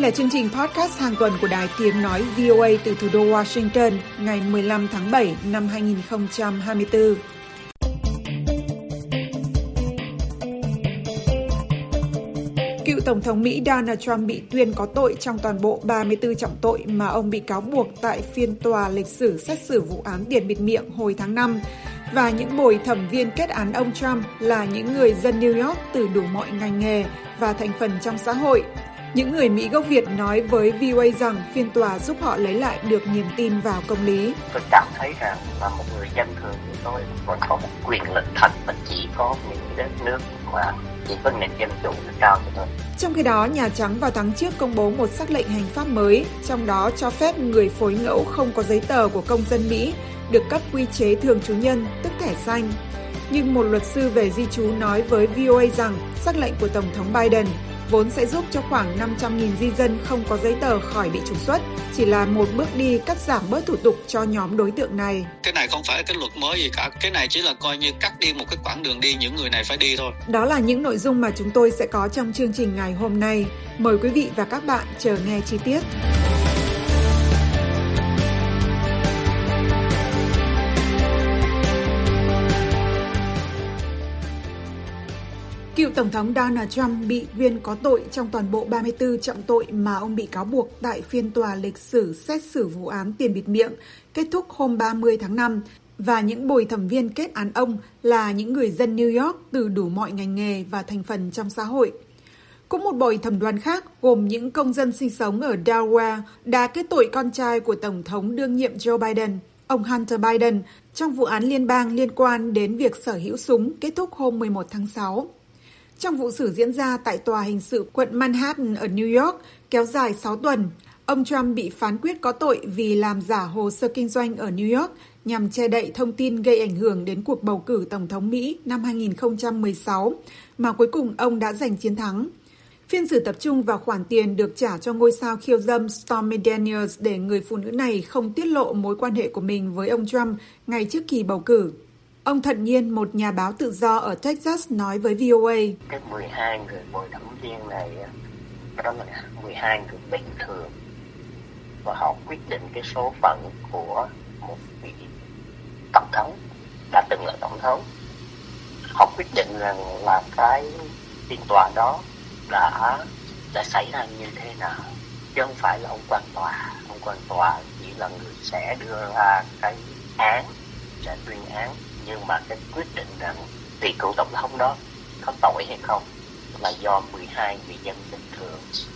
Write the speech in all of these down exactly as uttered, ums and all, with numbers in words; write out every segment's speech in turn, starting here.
là chương trình podcast hàng tuần của Đài Tiếng Nói vê o a từ thủ đô Washington ngày mười lăm tháng bảy năm hai nghìn không trăm hai mươi tư. Cựu Tổng thống Mỹ Donald Trump bị tuyên có tội trong toàn bộ ba mươi tư trọng tội mà ông bị cáo buộc tại phiên tòa lịch sử xét xử vụ án tiền bịt miệng hồi tháng năm. Và những bồi thẩm viên kết án ông Trump là những người dân New York từ đủ mọi ngành nghề và thành phần trong xã hội. Những người Mỹ gốc Việt nói với vê o a rằng phiên tòa giúp họ lấy lại được niềm tin vào công lý. Tôi cảm thấy rằng là một người dân thường như tôi vẫn có một quyền lực thật và chỉ có những đất nước mà chỉ có nền dân chủ là cao cho tôi. Trong khi đó, Nhà Trắng vào tháng trước công bố một sắc lệnh hành pháp mới, trong đó cho phép người phối ngẫu không có giấy tờ của công dân Mỹ được cấp quy chế thường trú nhân, tức thẻ xanh. Nhưng một luật sư về di trú nói với vê o a rằng sắc lệnh của Tổng thống Biden vốn sẽ giúp cho khoảng năm trăm nghìn di dân không có giấy tờ khỏi bị trục xuất, chỉ là một bước đi cắt giảm bớt thủ tục cho nhóm đối tượng này. Cái này không phải cái luật mới gì cả, cái này chỉ là coi như cắt đi một cái quãng đường đi những người này phải đi thôi. Đó là những nội dung mà chúng tôi sẽ có trong chương trình ngày hôm nay. Mời quý vị và các bạn chờ nghe chi tiết. Cựu Tổng thống Donald Trump bị tuyên có tội trong toàn bộ ba mươi tư trọng tội mà ông bị cáo buộc tại phiên tòa lịch sử xét xử vụ án tiền bịt miệng kết thúc hôm ba mươi tháng năm, và những bồi thẩm viên kết án ông là những người dân New York từ đủ mọi ngành nghề và thành phần trong xã hội. Cũng một bồi thẩm đoàn khác gồm những công dân sinh sống ở Delaware đã kết tội con trai của Tổng thống đương nhiệm Joe Biden, ông Hunter Biden, trong vụ án liên bang liên quan đến việc sở hữu súng kết thúc hôm mười một tháng sáu. Trong vụ xử diễn ra tại tòa hình sự quận Manhattan ở New York kéo dài sáu tuần, ông Trump bị phán quyết có tội vì làm giả hồ sơ kinh doanh ở New York nhằm che đậy thông tin gây ảnh hưởng đến cuộc bầu cử Tổng thống Mỹ năm hai nghìn không trăm mười sáu, mà cuối cùng ông đã giành chiến thắng. Phiên xử tập trung vào khoản tiền được trả cho ngôi sao khiêu dâm Stormy Daniels để người phụ nữ này không tiết lộ mối quan hệ của mình với ông Trump ngay trước kỳ bầu cử. Ông Thận Nhiên, một nhà báo tự do ở Texas, nói với vê o a: Cái mười hai người bồi thẩm viên này, đó là mười hai người bình thường, và họ quyết định cái số phận của một vị tổng thống, đã từng là tổng thống. Họ quyết định rằng là cái phiên tòa đó đã đã xảy ra như thế nào, chứ không phải là ông quan tòa. Ông quan tòa chỉ là người sẽ đưa ra cái án, sẽ tuyên án. Nhưng mà cái quyết định rằng vị cựu tổng thống đó có tội hay không là do mười hai người dân bình thường.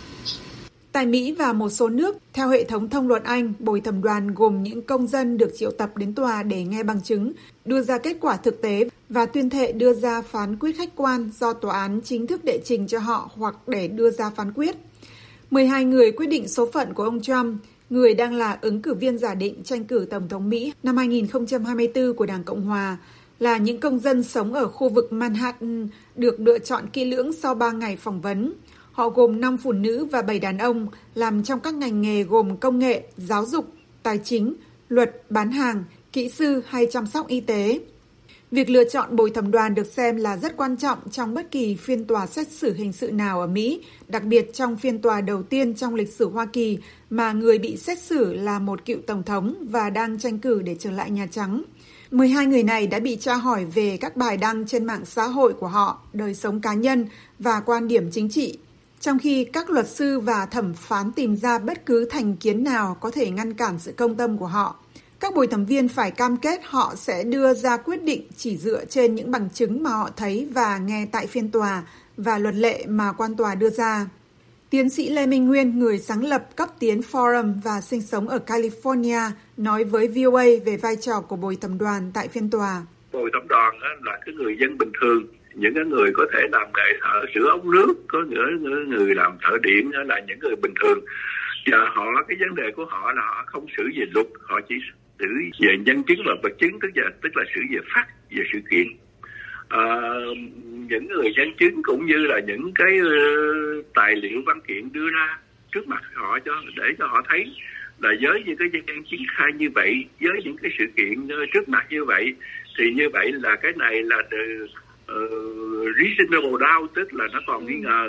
Tại Mỹ và một số nước, theo hệ thống thông luật Anh, bồi thẩm đoàn gồm những công dân được triệu tập đến tòa để nghe bằng chứng, đưa ra kết quả thực tế và tuyên thệ đưa ra phán quyết khách quan do tòa án chính thức đệ trình cho họ hoặc để đưa ra phán quyết. mười hai người quyết định số phận của ông Trump, người đang là ứng cử viên giả định tranh cử Tổng thống Mỹ năm hai nghìn không trăm hai mươi tư của Đảng Cộng Hòa, là những công dân sống ở khu vực Manhattan được lựa chọn kỹ lưỡng sau ba ngày phỏng vấn. Họ gồm năm phụ nữ và bảy đàn ông làm trong các ngành nghề gồm công nghệ, giáo dục, tài chính, luật, bán hàng, kỹ sư hay chăm sóc y tế. Việc lựa chọn bồi thẩm đoàn được xem là rất quan trọng trong bất kỳ phiên tòa xét xử hình sự nào ở Mỹ, đặc biệt trong phiên tòa đầu tiên trong lịch sử Hoa Kỳ mà người bị xét xử là một cựu tổng thống và đang tranh cử để trở lại Nhà Trắng. mười hai người này đã bị tra hỏi về các bài đăng trên mạng xã hội của họ, đời sống cá nhân và quan điểm chính trị, trong khi các luật sư và thẩm phán tìm ra bất cứ thành kiến nào có thể ngăn cản sự công tâm của họ. Các bồi thẩm viên phải cam kết họ sẽ đưa ra quyết định chỉ dựa trên những bằng chứng mà họ thấy và nghe tại phiên tòa và luật lệ mà quan tòa đưa ra. Tiến sĩ Lê Minh Nguyên, người sáng lập cấp tiến Forum và sinh sống ở California, nói với vê o a về vai trò của bồi thẩm đoàn tại phiên tòa. Bồi thẩm đoàn là cái người dân bình thường, những cái người có thể làm nghề thợ sửa ống nước, có những người làm thợ điện là những người bình thường. Và họ, cái vấn đề của họ là họ không xử về luật, họ chỉ xử về nhân chứng và vật chứng, tức là tức là xử về phát, về sự kiện. À, những người nhân chứng cũng như là những cái uh, tài liệu văn kiện đưa ra trước mặt họ cho để cho họ thấy là với những cái nhân chứng khai như vậy, với những cái sự kiện uh, trước mặt như vậy, thì như vậy là cái này là uh, reasonable doubt, tức là nó còn nghi ngờ.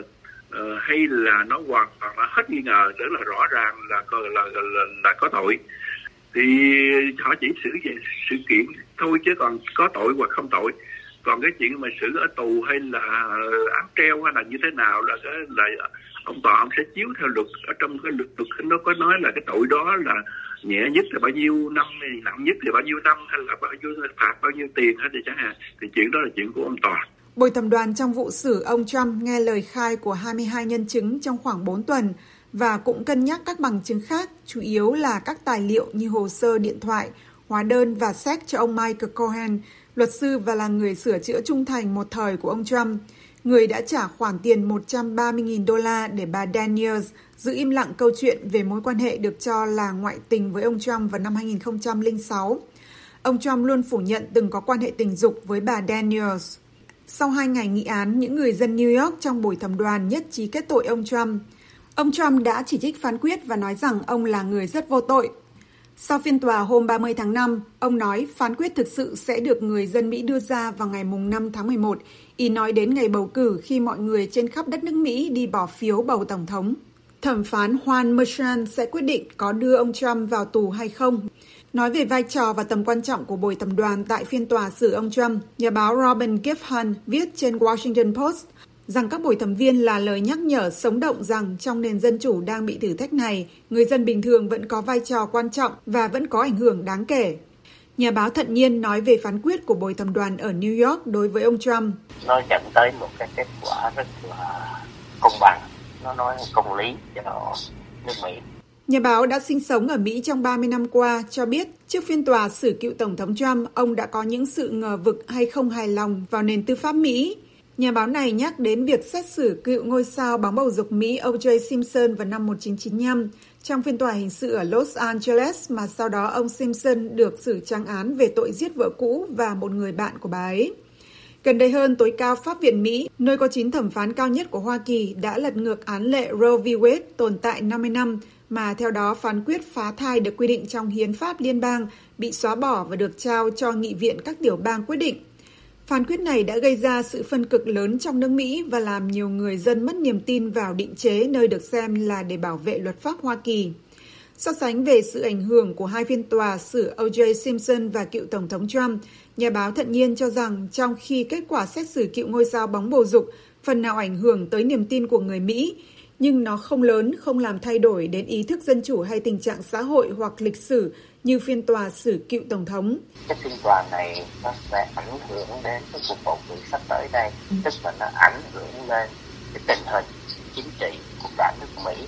uh, hay là nó hoàn toàn là hết nghi ngờ, tức là rõ ràng là là, là, là, là có tội, thì họ chỉ xử về sự kiện thôi, chứ còn có tội hoặc không tội. Còn cái chuyện mà xử ở tù hay là án treo hay là như thế nào là cái là ông tòa ông sẽ chiếu theo luật. Ở trong cái luật luật nó có nói là cái tội đó là nhẹ nhất là bao nhiêu năm, nặng nhất thì bao nhiêu năm, hay là bao nhiêu phạt bao nhiêu tiền hay thì chẳng hạn. Thì chuyện đó là chuyện của ông tòa. Bồi thẩm đoàn trong vụ xử ông Trump nghe lời khai của hai mươi hai nhân chứng trong khoảng bốn tuần và cũng cân nhắc các bằng chứng khác, chủ yếu là các tài liệu như hồ sơ điện thoại, hóa đơn và séc cho ông Michael Cohen, luật sư và là người sửa chữa trung thành một thời của ông Trump, người đã trả khoản tiền một trăm ba mươi nghìn đô la để bà Daniels giữ im lặng câu chuyện về mối quan hệ được cho là ngoại tình với ông Trump vào năm hai nghìn không trăm lẻ sáu. Ông Trump luôn phủ nhận từng có quan hệ tình dục với bà Daniels. Sau hai ngày nghị án, những người dân New York trong buổi thẩm đoàn nhất trí kết tội ông Trump. Ông Trump đã chỉ trích phán quyết và nói rằng ông là người rất vô tội. Sau phiên tòa hôm ba mươi tháng năm, ông nói phán quyết thực sự sẽ được người dân Mỹ đưa ra vào ngày năm tháng mười một, ý nói đến ngày bầu cử khi mọi người trên khắp đất nước Mỹ đi bỏ phiếu bầu tổng thống. Thẩm phán Juan Merchan sẽ quyết định có đưa ông Trump vào tù hay không. Nói về vai trò và tầm quan trọng của buổi thẩm đoàn tại phiên tòa xử ông Trump, nhà báo Robin Giffords viết trên Washington Post rằng các buổi thẩm viên là lời nhắc nhở sống động rằng trong nền dân chủ đang bị thử thách này, người dân bình thường vẫn có vai trò quan trọng và vẫn có ảnh hưởng đáng kể. Nhà báo Thận Nhiên nói về phán quyết của buổi thẩm đoàn ở New York đối với ông Trump. Nó dẫn tới một cái kết quả rất là công bằng, nó nói công lý cho nước Mỹ. Nhà báo đã sinh sống ở Mỹ trong ba mươi năm qua cho biết trước phiên tòa xử cựu Tổng thống Trump, ông đã có những sự ngờ vực hay không hài lòng vào nền tư pháp Mỹ. Nhà báo này nhắc đến việc xét xử cựu ngôi sao bóng bầu dục Mỹ O J Simpson vào năm một nghìn chín trăm chín mươi lăm trong phiên tòa hình sự ở Los Angeles, mà sau đó ông Simpson được xử trăng án về tội giết vợ cũ và một người bạn của bà ấy. Gần đây hơn, tối cao Pháp viện Mỹ, nơi có chín thẩm phán cao nhất của Hoa Kỳ, đã lật ngược án lệ Roe v. Wade tồn tại năm mươi năm, mà theo đó phán quyết phá thai được quy định trong hiến pháp liên bang bị xóa bỏ và được trao cho nghị viện các tiểu bang quyết định. Phán quyết này đã gây ra sự phân cực lớn trong nước Mỹ và làm nhiều người dân mất niềm tin vào định chế nơi được xem là để bảo vệ luật pháp Hoa Kỳ. So sánh về sự ảnh hưởng của hai phiên tòa xử O J Simpson và cựu Tổng thống Trump, nhà báo Thận Nhiên cho rằng trong khi kết quả xét xử cựu ngôi sao bóng bầu dục phần nào ảnh hưởng tới niềm tin của người Mỹ, nhưng nó không lớn, không làm thay đổi đến ý thức dân chủ hay tình trạng xã hội hoặc lịch sử như phiên tòa xử cựu Tổng thống. Cái phiên tòa này nó sẽ ảnh hưởng đến cái cuộc bầu cử sắp tới đây, tức là nó ảnh hưởng lên cái tình hình chính trị của cả nước Mỹ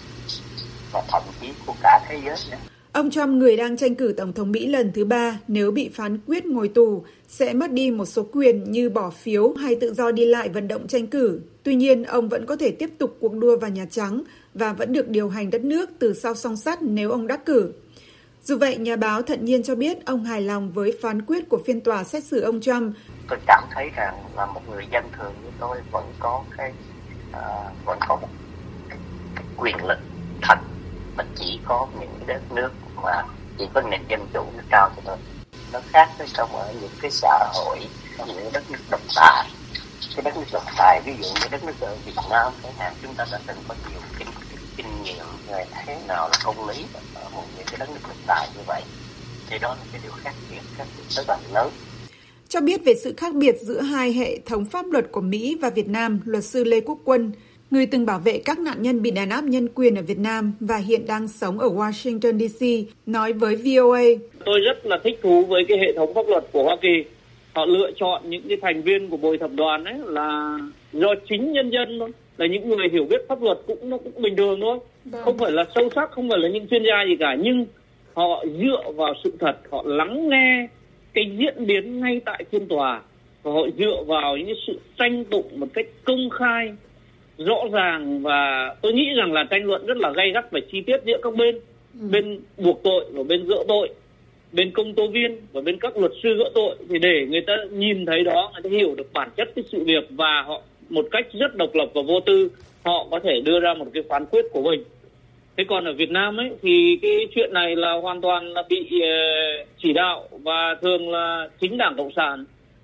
và thậm chí của cả thế giới nữa. Ông Trump, người đang tranh cử Tổng thống Mỹ lần thứ ba, nếu bị phán quyết ngồi tù, sẽ mất đi một số quyền như bỏ phiếu hay tự do đi lại vận động tranh cử. Tuy nhiên, ông vẫn có thể tiếp tục cuộc đua vào Nhà Trắng và vẫn được điều hành đất nước từ sau song sắt nếu ông đắc cử. Dù vậy, nhà báo Thận Nhiên cho biết ông hài lòng với phán quyết của phiên tòa xét xử ông Trump. Tôi cảm thấy rằng là một người dân thường như tôi vẫn có cái uh, vẫn có một cái, cái quyền lực thật, mà chỉ có những đất nước mà chỉ có nền dân chủ nó cao cho thôi. Nó khác với trong ở những cái xã hội, những đất nước độc tài. Cái đất nước độc tài, ví dụ như đất nước ở Việt Nam chẳng hạn, chúng ta đã từng có nhiều kinh, kinh nghiệm về thế nào là công lý ở một những cái đất nước độc tài như vậy. Thì đó là cái điều khác biệt, khác biệt rất là lớn. Cho biết về sự khác biệt giữa hai hệ thống pháp luật của Mỹ và Việt Nam, luật sư Lê Quốc Quân, người từng bảo vệ các nạn nhân bị đàn áp nhân quyền ở Việt Nam và hiện đang sống ở Washington D C, nói với vê o a. Tôi rất là thích thú với cái hệ thống pháp luật của Hoa Kỳ. Họ lựa chọn những cái thành viên của bồi thẩm đoàn ấy là do chính nhân dân thôi, là những người hiểu biết pháp luật cũng nó cũng bình thường thôi, vâng. Không phải là sâu sắc, không phải là những chuyên gia gì cả, nhưng họ dựa vào sự thật, họ lắng nghe cái diễn biến ngay tại phiên tòa và họ dựa vào những sự tranh tụng một cách công khai, rõ ràng, và tôi nghĩ rằng là tranh luận rất là gay gắt và chi tiết giữa các bên, ừ. bên buộc tội và bên gỡ tội, bên công tố viên và bên các luật sư gỡ tội, thì để người ta nhìn thấy đó, người ta hiểu được bản chất cái sự việc và họ một cách rất độc lập và vô tư họ có thể đưa ra một cái phán quyết của mình. Thế còn ở Việt Nam ấy thì cái chuyện này là hoàn toàn là bị uh, chỉ đạo và thường là chính Đảng Cộng sản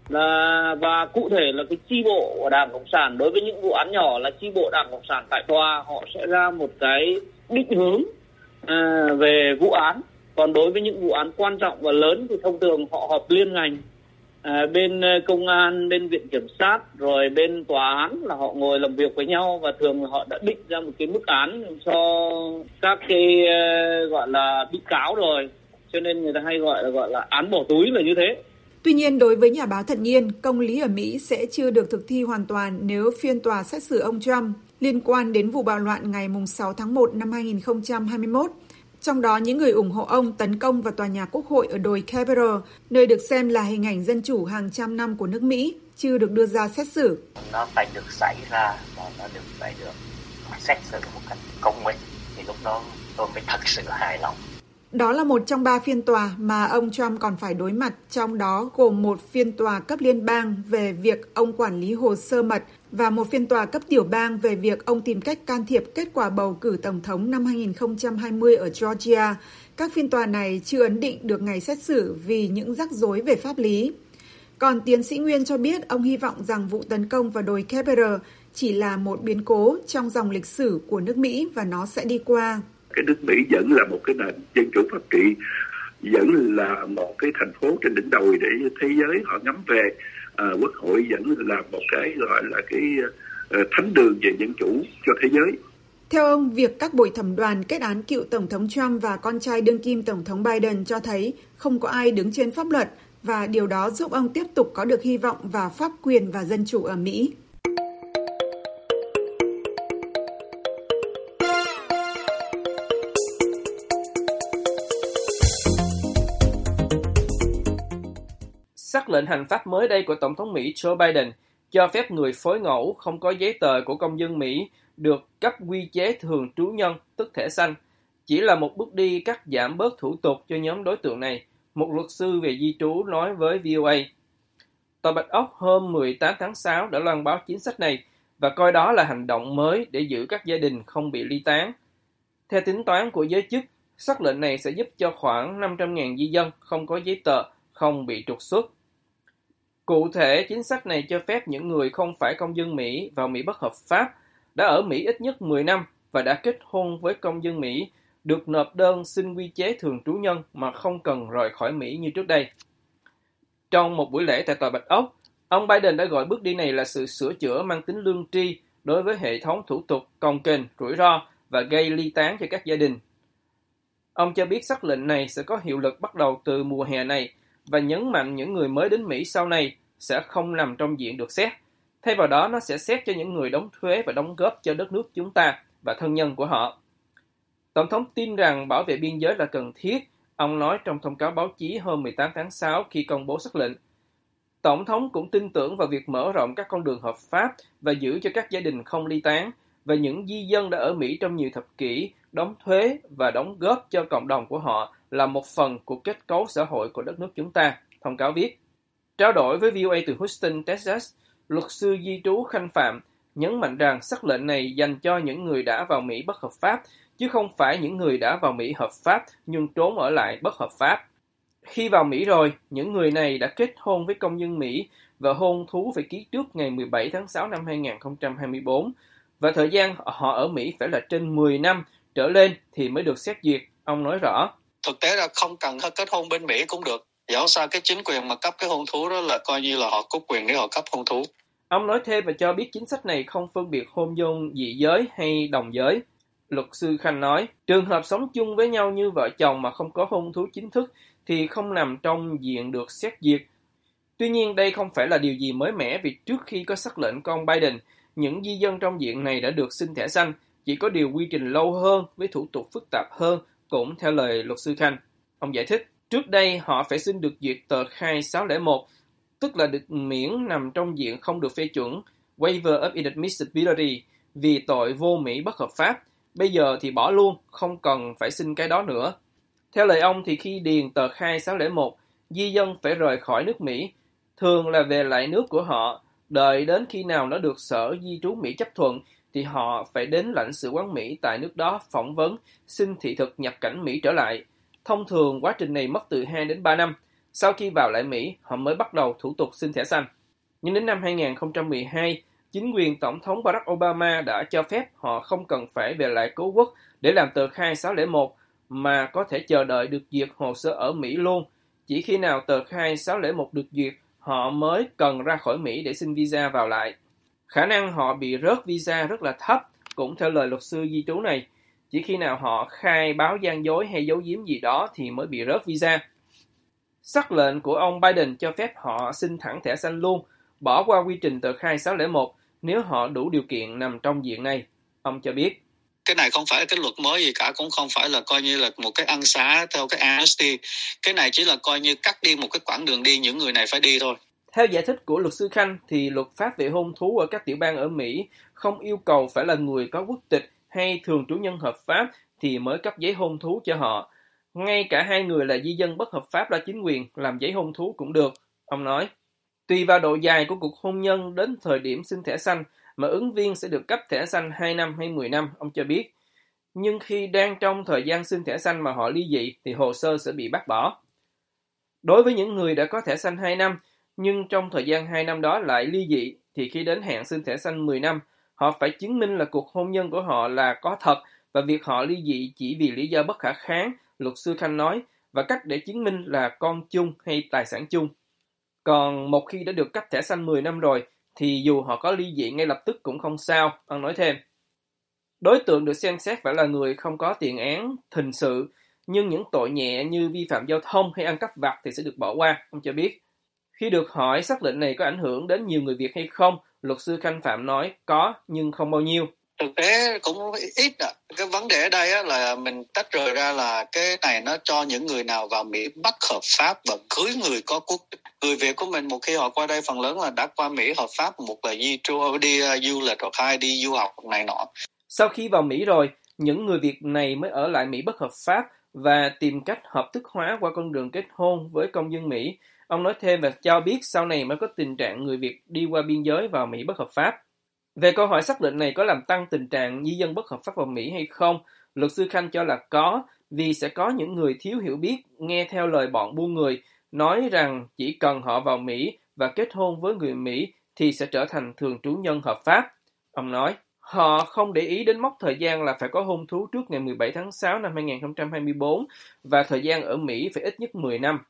là và cụ thể là cái chi bộ của Đảng Cộng sản đối với những vụ án nhỏ là chi bộ Đảng Cộng sản tại tòa họ sẽ ra một cái định hướng à, về vụ án. Còn đối với những vụ án quan trọng và lớn thì thông thường họ họp liên ngành, à, bên công an, bên viện kiểm sát, rồi bên tòa án là họ ngồi làm việc với nhau và thường là họ đã định ra một cái mức án cho các cái uh, gọi là bị cáo rồi, cho nên người ta hay gọi là gọi là án bỏ túi là như thế. Tuy nhiên, đối với nhà báo Thận Nhiên, công lý ở Mỹ sẽ chưa được thực thi hoàn toàn nếu phiên tòa xét xử ông Trump liên quan đến vụ bạo loạn ngày sáu tháng một năm hai nghìn không trăm hai mươi mốt. Trong đó, những người ủng hộ ông tấn công vào tòa nhà Quốc hội ở đồi Capitol, nơi được xem là hình ảnh dân chủ hàng trăm năm của nước Mỹ, chưa được đưa ra xét xử. Nó phải được xảy ra và nó được phải được xét xử một cách công minh, thì lúc đó tôi mới thật sự hài lòng. Đó là một trong ba phiên tòa mà ông Trump còn phải đối mặt, trong đó gồm một phiên tòa cấp liên bang về việc ông quản lý hồ sơ mật và một phiên tòa cấp tiểu bang về việc ông tìm cách can thiệp kết quả bầu cử tổng thống năm hai nghìn không trăm hai mươi ở Georgia. Các phiên tòa này chưa ấn định được ngày xét xử vì những rắc rối về pháp lý. Còn tiến sĩ Nguyên cho biết ông hy vọng rằng vụ tấn công vào đồi Capitol chỉ là một biến cố trong dòng lịch sử của nước Mỹ và nó sẽ đi qua. Cái nước Mỹ vẫn là một cái nền dân chủ pháp trị, vẫn là một cái thành phố trên đỉnh đồi để thế giới họ ngắm về. À, Quốc hội vẫn là một cái gọi là cái uh, thánh đường về dân chủ cho thế giới. Theo ông, việc các bồi thẩm đoàn kết án cựu Tổng thống Trump và con trai đương kim Tổng thống Biden cho thấy không có ai đứng trên pháp luật và điều đó giúp ông tiếp tục có được hy vọng vào pháp quyền và dân chủ ở Mỹ. Sắc lệnh hành pháp mới đây của Tổng thống Mỹ Joe Biden cho phép người phối ngẫu không có giấy tờ của công dân Mỹ được cấp quy chế thường trú nhân, tức thẻ xanh, chỉ là một bước đi cắt giảm bớt thủ tục cho nhóm đối tượng này, một luật sư về di trú nói với vê o a. Tòa Bạch Ốc hôm mười tám tháng sáu đã loan báo chính sách này và coi đó là hành động mới để giữ các gia đình không bị ly tán. Theo tính toán của giới chức, sắc lệnh này sẽ giúp cho khoảng năm trăm nghìn di dân không có giấy tờ không bị trục xuất. Cụ thể, chính sách này cho phép những người không phải công dân Mỹ vào Mỹ bất hợp pháp, đã ở Mỹ ít nhất mười năm và đã kết hôn với công dân Mỹ, được nộp đơn xin quy chế thường trú nhân mà không cần rời khỏi Mỹ như trước đây. Trong một buổi lễ tại Tòa Bạch Ốc, ông Biden đã gọi bước đi này là sự sửa chữa mang tính lương tri đối với hệ thống thủ tục cồng kềnh, rủi ro và gây ly tán cho các gia đình. Ông cho biết sắc lệnh này sẽ có hiệu lực bắt đầu từ mùa hè này và nhấn mạnh những người mới đến Mỹ sau này sẽ không nằm trong diện được xét. Thay vào đó, nó sẽ xét cho những người đóng thuế và đóng góp cho đất nước chúng ta và thân nhân của họ. Tổng thống tin rằng bảo vệ biên giới là cần thiết, ông nói trong thông cáo báo chí hôm mười tám tháng sáu khi công bố sắc lệnh. Tổng thống cũng tin tưởng vào việc mở rộng các con đường hợp pháp và giữ cho các gia đình không ly tán, và những di dân đã ở Mỹ trong nhiều thập kỷ, đóng thuế và đóng góp cho cộng đồng của họ là một phần của kết cấu xã hội của đất nước chúng ta, thông cáo viết. Trao đổi với vê o a từ Houston, Texas, luật sư di trú Khanh Phạm nhấn mạnh rằng sắc lệnh này dành cho những người đã vào Mỹ bất hợp pháp, chứ không phải những người đã vào Mỹ hợp pháp nhưng trốn ở lại bất hợp pháp. Khi vào Mỹ rồi, những người này đã kết hôn với công dân Mỹ và hôn thú phải ký trước ngày mười bảy tháng sáu năm hai nghìn không trăm hai mươi tư, và thời gian họ ở Mỹ phải là trên mười năm trở lên thì mới được xét duyệt, ông nói rõ. Thực tế là không cần kết hôn bên Mỹ cũng được. Dẫu sao cái chính quyền mà cấp cái hôn thú đó là coi như là họ có quyền để họ cấp hôn thú. Ông nói thêm và cho biết chính sách này không phân biệt hôn nhân dị giới hay đồng giới. Luật sư Khanh nói, trường hợp sống chung với nhau như vợ chồng mà không có hôn thú chính thức thì không nằm trong diện được xét duyệt. Tuy nhiên đây không phải là điều gì mới mẻ, vì trước khi có sắc lệnh của ông Biden, những di dân trong diện này đã được xin thẻ xanh, chỉ có điều quy trình lâu hơn với thủ tục phức tạp hơn, cũng theo lời luật sư Khanh. Ông giải thích, trước đây họ phải xin được duyệt tờ khai sáu không một, tức là được miễn nằm trong diện không được phê chuẩn, waiver of inadmissibility, vì tội vô Mỹ bất hợp pháp. Bây giờ thì bỏ luôn, không cần phải xin cái đó nữa. Theo lời ông thì khi điền tờ khai sáu không một, di dân phải rời khỏi nước Mỹ, thường là về lại nước của họ, đợi đến khi nào nó được Sở Di trú Mỹ chấp thuận thì họ phải đến lãnh sự quán Mỹ tại nước đó phỏng vấn, xin thị thực nhập cảnh Mỹ trở lại. Thông thường quá trình này mất từ hai đến ba năm. Sau khi vào lại Mỹ, họ mới bắt đầu thủ tục xin thẻ xanh. Nhưng đến năm hai không một hai, chính quyền Tổng thống Barack Obama đã cho phép họ không cần phải về lại cố quốc để làm tờ khai sáu không một, mà có thể chờ đợi được duyệt hồ sơ ở Mỹ luôn. Chỉ khi nào tờ khai sáu không một được duyệt, họ mới cần ra khỏi Mỹ để xin visa vào lại. Khả năng họ bị rớt visa rất là thấp, cũng theo lời luật sư di trú này. Chỉ khi nào họ khai báo gian dối hay giấu giếm gì đó thì mới bị rớt visa. Sắc lệnh của ông Biden cho phép họ xin thẳng thẻ xanh luôn, bỏ qua quy trình tờ khai sáu không một nếu họ đủ điều kiện nằm trong diện này. Ông cho biết. Cái này không phải là cái luật mới gì cả, cũng không phải là coi như là một cái ân xá theo cái amnesty. Cái này chỉ là coi như cắt đi một cái quãng đường đi những người này phải đi thôi. Theo giải thích của luật sư Khanh thì luật pháp về hôn thú ở các tiểu bang ở Mỹ không yêu cầu phải là người có quốc tịch hay thường trú nhân hợp pháp thì mới cấp giấy hôn thú cho họ. Ngay cả hai người là di dân bất hợp pháp ra chính quyền làm giấy hôn thú cũng được, ông nói. Tùy vào độ dài của cuộc hôn nhân đến thời điểm xin thẻ xanh mà ứng viên sẽ được cấp thẻ xanh hai năm hay mười năm, ông cho biết. Nhưng khi đang trong thời gian xin thẻ xanh mà họ ly dị thì hồ sơ sẽ bị bác bỏ. Đối với những người đã có thẻ xanh hai năm, nhưng trong thời gian hai năm đó lại ly dị, thì khi đến hạn xin thẻ xanh mười năm, họ phải chứng minh là cuộc hôn nhân của họ là có thật và việc họ ly dị chỉ vì lý do bất khả kháng, luật sư Khanh nói, và cách để chứng minh là con chung hay tài sản chung. Còn một khi đã được cấp thẻ xanh mười năm rồi, thì dù họ có ly dị ngay lập tức cũng không sao, ông nói thêm. Đối tượng được xem xét phải là người không có tiền án hình sự, nhưng những tội nhẹ như vi phạm giao thông hay ăn cắp vặt thì sẽ được bỏ qua, ông cho biết. Khi được hỏi sắc lệnh này có ảnh hưởng đến nhiều người Việt hay không, luật sư Khanh Phạm nói có, nhưng không bao nhiêu. Thực tế cũng ít ạ. Cái vấn đề ở đây á, là mình tách rời ra là cái này nó cho những người nào vào Mỹ bất hợp pháp và cưới người có quốc tịch. Người Việt của mình một khi họ qua đây phần lớn là đã qua Mỹ hợp pháp, một là di trú đi uh, du lịch hoặc hai đi du học này nọ. Sau khi vào Mỹ rồi, những người Việt này mới ở lại Mỹ bất hợp pháp và tìm cách hợp thức hóa qua con đường kết hôn với công dân Mỹ. Ông nói thêm và cho biết sau này mới có tình trạng người Việt đi qua biên giới vào Mỹ bất hợp pháp. Về câu hỏi xác định này có làm tăng tình trạng di dân bất hợp pháp vào Mỹ hay không, luật sư Khanh cho là có, vì sẽ có những người thiếu hiểu biết nghe theo lời bọn buôn người, nói rằng chỉ cần họ vào Mỹ và kết hôn với người Mỹ thì sẽ trở thành thường trú nhân hợp pháp. Ông nói, họ không để ý đến mốc thời gian là phải có hôn thú trước ngày mười bảy tháng sáu năm hai không hai tư và thời gian ở Mỹ phải ít nhất mười năm.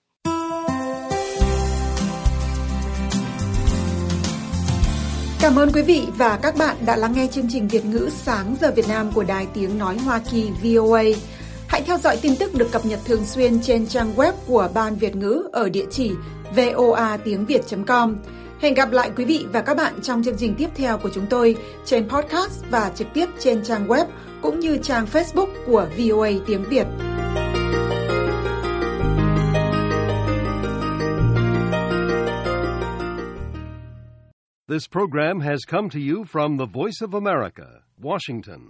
Cảm ơn quý vị và các bạn đã lắng nghe chương trình Việt ngữ Sáng giờ Việt Nam của Đài Tiếng Nói Hoa Kỳ vê o a. Hãy theo dõi tin tức được cập nhật thường xuyên trên trang web của Ban Việt ngữ ở địa chỉ voa tiếng việt chấm com. Hẹn gặp lại quý vị và các bạn trong chương trình tiếp theo của chúng tôi trên podcast và trực tiếp trên trang web cũng như trang Facebook của vê o a Tiếng Việt. This program has come to you from the Voice of America, Washington.